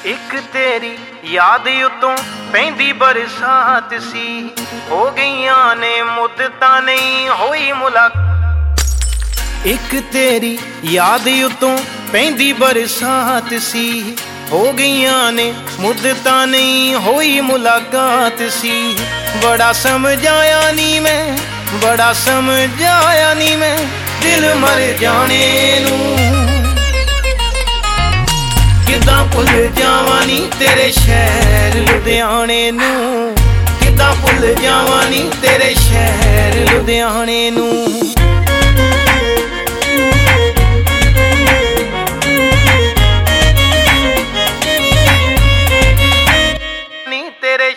एक तेरी याद उतों पैंदी बरसात सी, हो गईयां ने मुद्दतां नहीं होई मुलाकात। एक तेरी याद उतों पैंदी बरसात सी, हो गईयां ने मुद्दतां नहीं होई मुलाकात सी। बड़ा समझाया नी मैं, बड़ा समझाया नी मैं, दिल मर जाने नू किदां भुल जावां नी तेरे शहर लुधियाने नू, किदां भुल जावां नी तेरे शहर लुधियाने नू। नी तेरे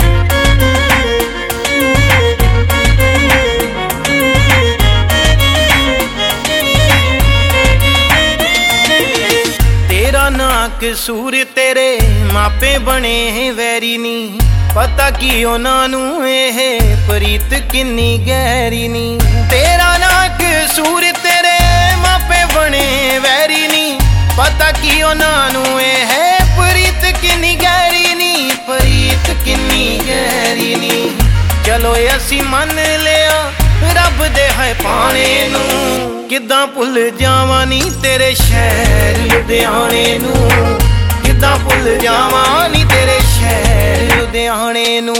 कसूर तेरे मापे बने वैरी नी, पता की उन्हां नू एह प्रीत किन्नी गहरी नी। तेरा ना कसूर तेरे मापे बने वैरी नी, पता की उन्हां नू एह प्रीत किन्नी गहरी नी, प्रीत किन्नी गहरी नी। चलो असी मन लिया रब दे है पाने नू, किदां भुल जावां नी तेरे शहर लुधियाने नू, किदां भुल जावां नी तेरे शहर लुधियाने नू।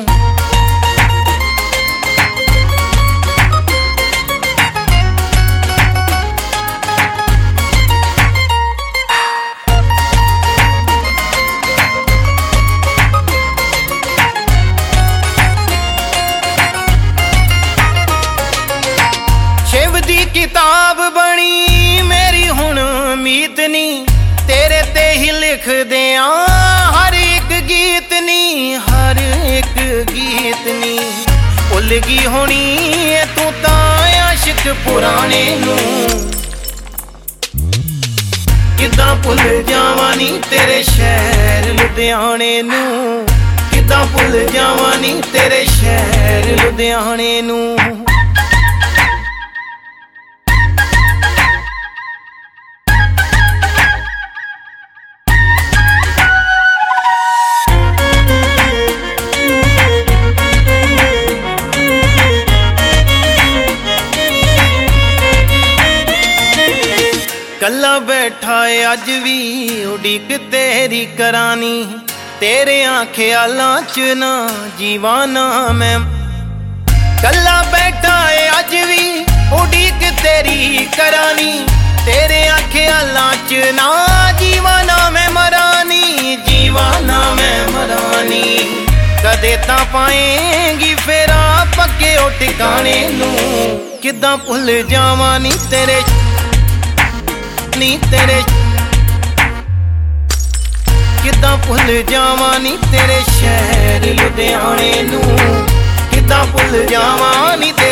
किताब बनी मेरी हुण मीत नी, तेरे ते ही लिख दियां हर एक गीत नी, हर एक गीत नी। भुल गई होनी तू तां आशिक पुराने नू, किदां भुल जावां नी तेरे शहर लुधियाने नू, किदां भुल जावां नी तेरे शहर लुधियाने नू। कल्ला बैठा है अज भी उड़ीक तेरी करानी, तेरे ख्यालां च ना जीवाना मैं। कल्ला बैठा है अज भी उड़ीक तेरी करानी, तेरे ख्यालां च ना जीवाना मैं मरानी, जीवाना मैं मरानी। कदे तां पाएंगी फेरा पक्के ओ ठिकाने नू, किदां भुल जावां नी तेरे नी तेरे, किदां भुल जावां नी तेरे शहर लुधियाने नू, किदां भुल जावां नी।